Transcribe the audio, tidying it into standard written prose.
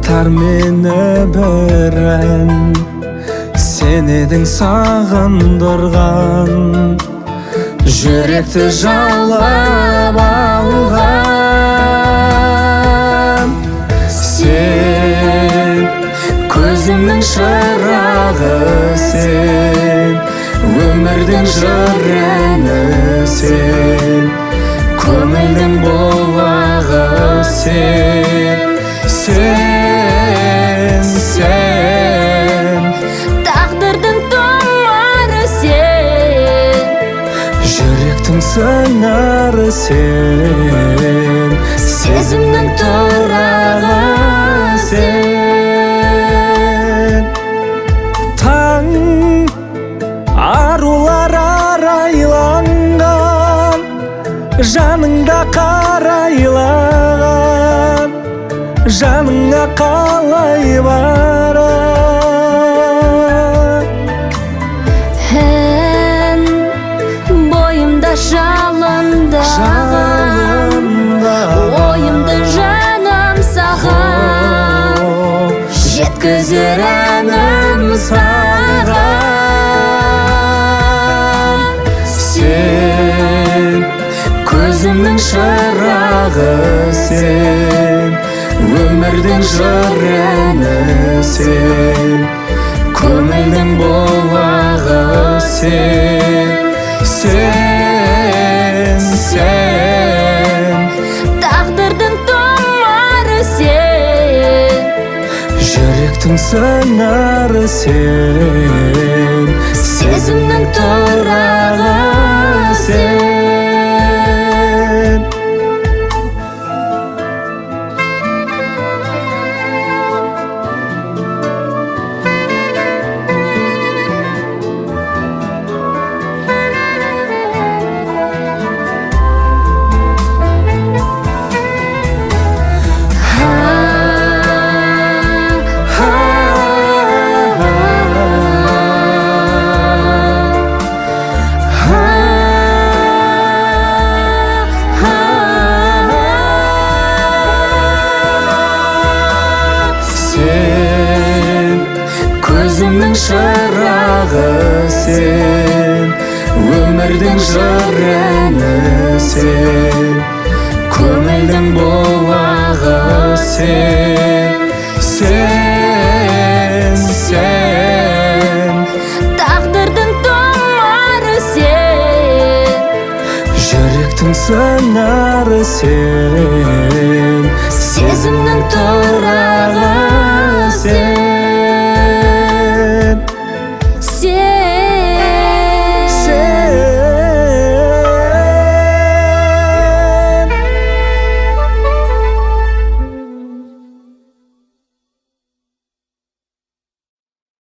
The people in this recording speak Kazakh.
айтар мені бір ән, сен едің сағындырған, жүректі жаулап алған. Сен көзімнің шырағы, сен өмірдің жыр әні, сен көңілдің бұлағы, сен тағдырдың тұмары, сен жүректің сыңары, сен сезімнің тұрағы, сен таң арулар арайланған, жаныңда қарайлаған, жаныңа қалай барам. Ән бойымда жалындаған, ойымды жаным саған, жеткізер әнім саған. Сен көзімнің шырағы, сен өмірдің жыр әні, сен көңілдің бұлағы, сен тағдырдың тұмары, сен жүректің сыңары, сен сезімнің тұрағы, сен көзімнің шырағы, сен өмірдің жыр әні, сен көңілдің бұлағы, сен тағдырдың тұмары, сен жүректің сыңары, сен сезімнің тұрағы, сен